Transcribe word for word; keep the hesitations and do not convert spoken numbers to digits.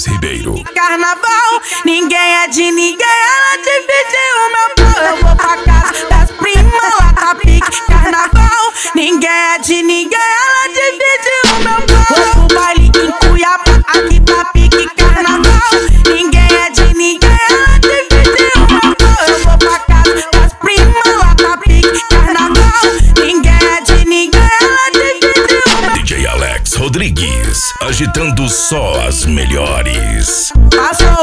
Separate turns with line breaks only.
Ribeiro.
Carnaval, ninguém é de ninguém, ela dividiu o meu pau. Eu vou pra casa das primas, lá tá pique. Carnaval, ninguém é de ninguém, ela dividiu o meu pau. Vou pro baile em Cuiabá, aqui tá pique. Carnaval, ninguém é de ninguém, ela dividiu o meu pau. Eu vou pra casa das primas, lá tá pique. Carnaval, ninguém é de ninguém, ela dividiu o meu pau.
D J Alex Rodrigues, agitando só as melhores.
Passou